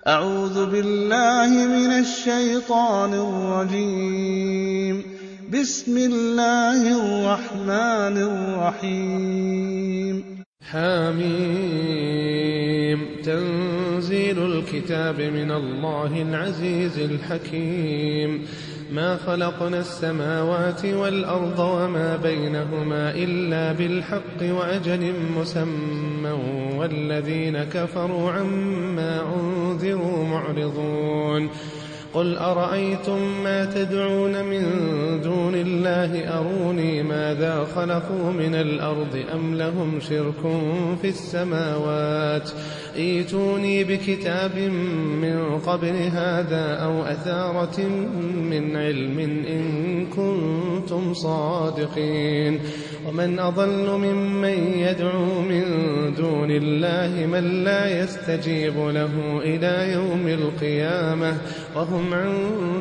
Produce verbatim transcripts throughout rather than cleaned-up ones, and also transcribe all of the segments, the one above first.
أعوذ بالله من الشيطان الرجيم. بسم الله الرحمن الرحيم. حميم. تنزيل الكتاب من الله العزيز الحكيم. ما خلقنا السماوات والأرض وما بينهما إلا بالحق وأجل مسمى والذين كفروا عما أنذروا معرضون. قل أرأيتم ما تدعون من دون الله أروني ماذا خلقوا من الأرض أم لهم شرك في السماوات ائتوني بكتاب من قبل هذا أو أثارة من علم إن كنتم صادقين. ومن أضل ممن يدعو من دون الله من لا يستجيب له إلى يوم القيامة وهم عن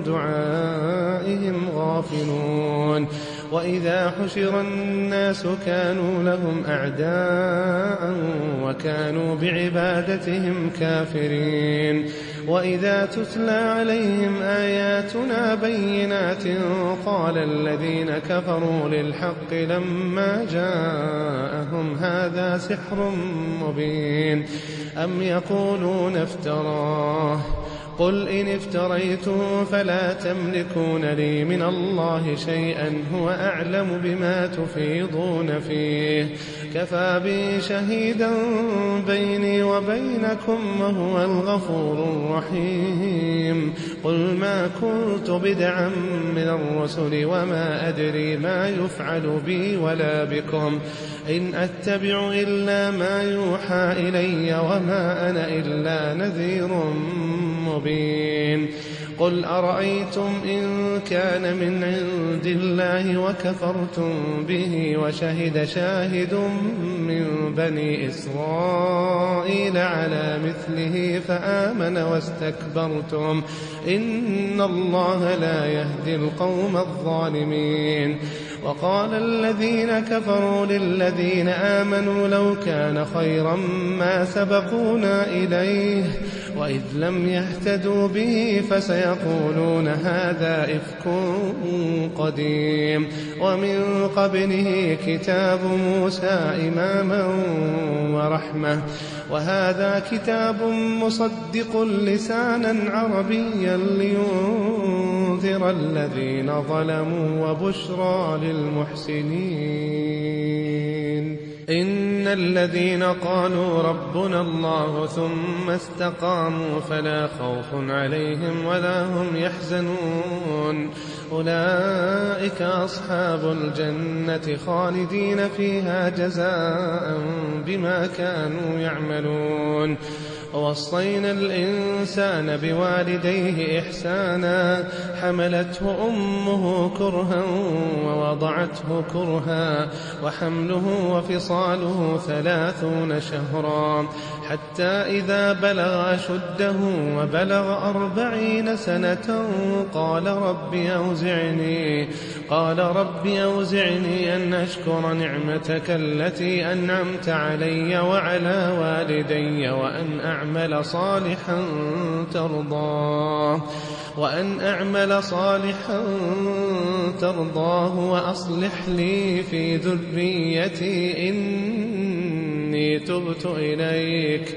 دعائهم غافلون. وإذا حشر الناس كانوا لهم أعداء وكانوا بعبادتهم كافرين. وإذا تتلى عليهم آياتنا بينات قال الذين كفروا للحق لما جاءهم هذا سحر مبين أم يقولون افتراه قل إن افتريته فلا تملكون لي من الله شيئا هو أعلم بما تفيضون فيه كفى بي شهيدا بيني وبينكم وهو الغفور الرحيم. قل ما كنت بدعا من الرسل وما أدري ما يفعل بي ولا بكم إن أتبع إلا ما يوحى إلي وما أنا إلا نذير مبين. قل أرأيتم إن كان من عند الله وكفرتم به وشهد شاهد من بني إسرائيل على مثله فآمن واستكبرتم إن الله لا يهدي القوم الظالمين. وقال الذين كفروا للذين آمنوا لو كان خيرا ما سبقونا إليه وإذ لم يهتدوا به فسيقولون هذا إفك قديم. ومن قبله كتاب موسى إماما ورحمة وهذا كتاب مصدق لسانا عربيا لينذر الذين ظلموا وبشرى للمحسنين. إن الذين قالوا ربنا الله ثم استقاموا فلا خوف عليهم ولا هم يحزنون أولئك أصحاب الجنة خالدين فيها جزاء بما كانوا يعملون. ووصينا الإنسان بوالديه إحسانا حملته أمه كرها ووضعته كرها وحمله وفصاله ثلاثون شهرا حتى إذا بلغ أشده وبلغ أربعين سنة قال رب أوزعني قال رب أوزعني أن أشكر نعمتك التي أنعمت علي وعلى والدي وأن أعمل صالحا ترضاه وأن أعمل صالحا ترضاه وأصلح لي في ذريتي إني تبت إليك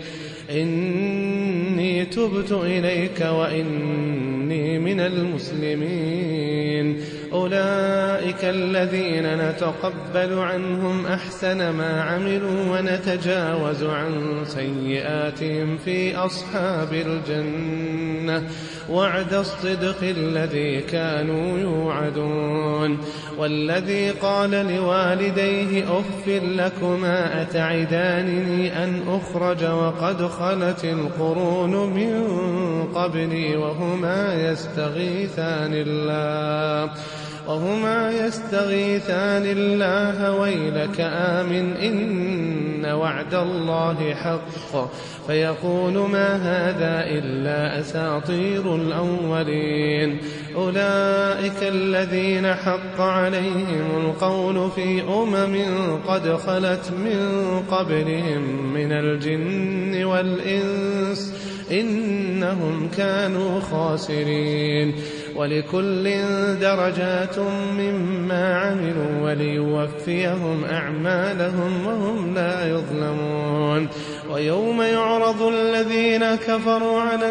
إني تبت إليك وإني من المسلمين. أولئك الذين نتقبل عنهم أحسن ما عملوا ونتجاوز عن سيئاتهم في أصحاب الجنة وعد الصدق الذي كانوا يوعدون. والذي قال لوالديه أف لكما أتعدانني أن أخرج وقد خلت القرون من قبلي وهما يستغيثان الله وهما يستغيثان الله ويلك آمن إن وعد الله حق فيقول ما هذا إلا أساطير الأولين. أولئك الذين حق عليهم القول في أمم قد خلت من قبلهم من الجن والإنس إنهم كانوا خاسرين. ولكل درجات مما عملوا وليوفيهم أعمالهم وهم لا يظلمون. ويوم يعرض الذين كفروا على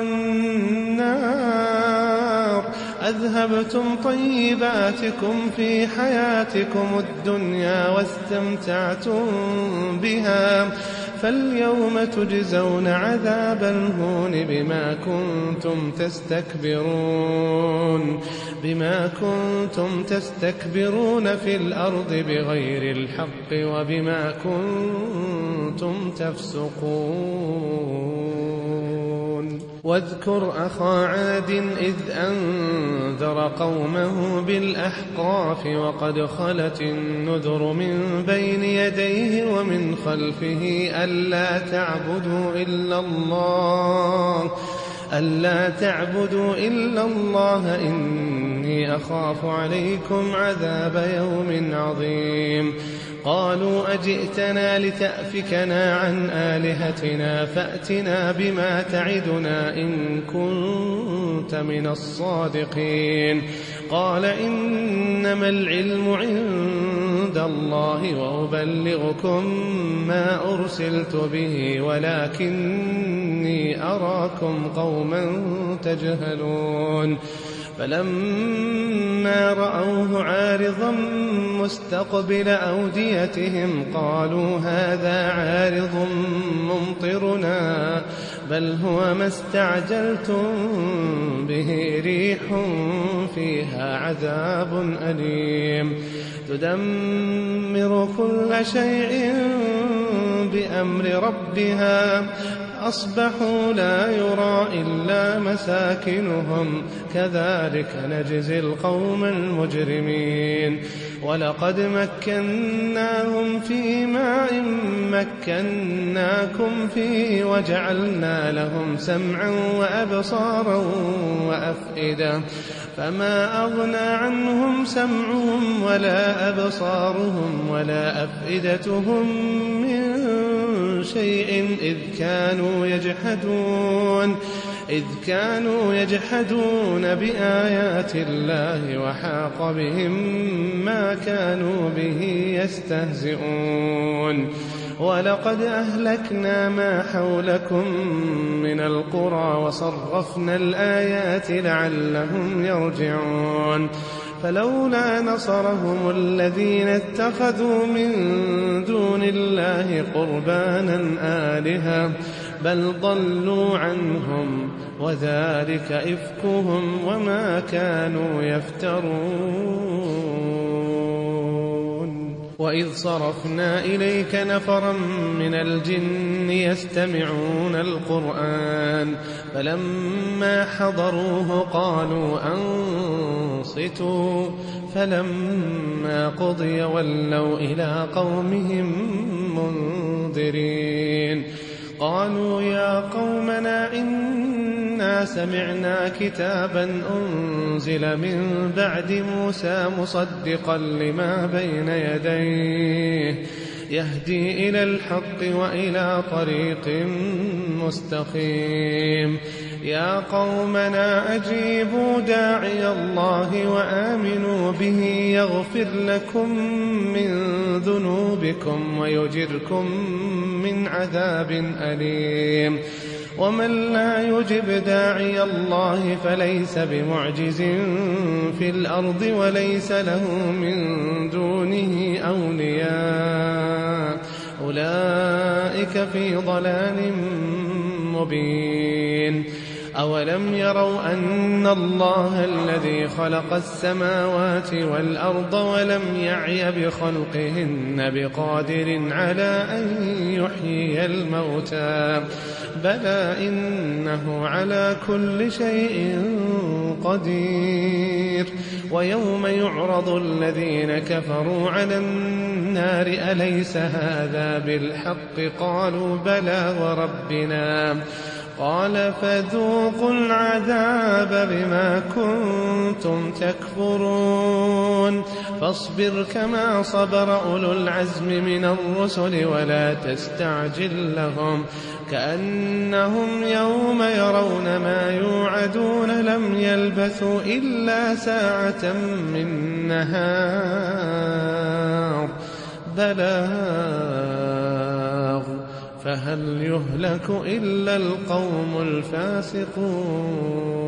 النار أذهبتم طيباتكم في حياتكم الدنيا واستمتعتم بها فاليوم تجزون عذاب الهون بما كنتم تستكبرون بما كنتم تستكبرون في الأرض بغير الحق وبما كنتم تفسقون. واذكر أخا عاد إذ أنذر قومه بالأحقاف وقد خلت النذر من بين يديه ومن خلفه ألا تعبدوا إلا الله ألا تعبدوا إلا الله إني أخاف عليكم عذاب يوم عظيم. قالوا أجئتنا لتأفكنا عن آلهتنا فأتنا بما تعدنا إن كنت من الصادقين. قال إنما العلم عند الله وأبلغكم ما أرسلت به ولكني أراكم قوما تجهلون. فلما رأوه عارضا مستقبل أوديتهم قالوا هذا عارض ممطرنا بل هو ما استعجلتم به ريح فيها عذاب أليم تدمر كل شيء بأمر ربها أصبحوا لا يرى إلا مساكنهم كذلك نجزي القوم المجرمين. ولقد مكناهم في ماء مكناكم فيه وجعلنا لهم سمعا وأبصارا وأفئدة فما أغنى عنهم سمعهم ولا أبصارهم ولا أفئدتهم من شيء إذ كانوا يجحدون إذ كانوا يجحدون بآيات الله وحاق بهم ما كانوا به يستهزئون. ولقد أهلكنا ما حولكم من القرى وصرفنا الآيات لعلهم يرجعون. فلولا نصرهم الذين اتخذوا من دون الله قربانا آلهة بل ضلوا عنهم وذلك إفكهم وما كانوا يفترون. وإذ صرفنا إليك نفرا من الجن يستمعون القرآن فلما حضروه قالوا أنصتوا فلما قضي ولوا إلى قومهم منذرين. قالوا يا قومنا إنا سمعنا كتابا أنزل من بعد موسى مصدقا لما بين يديه يهدي إلى الحق وإلى طريق مستقيم. يا قومنا أجيبوا داعي الله وآمنوا به يغفر لكم من ذنوبكم ويجركم من عذاب أليم. ومن لا يجب داعي الله فليس بمعجز في الأرض وليس له من دونه أولياء أولئك في ضلال مبين. أولم يروا أن الله الذي خلق السماوات والأرض ولم يعي بخلقهن بقادر على أن يحيي الموتى بلى إنه على كل شيء قدير. ويوم يعرض الذين كفروا على النار أليس هذا بالحق قالوا بلى وربنا قال فذوقوا العذاب بما كنتم تكفرون فاصبر كما صبر أولو العزم من الرسل ولا تستعجل لهم كأنهم يوم يرون ما يوعدون لم يلبثوا إلا ساعة من نهار بلاغ فهل يهلك إلا القوم الفاسقون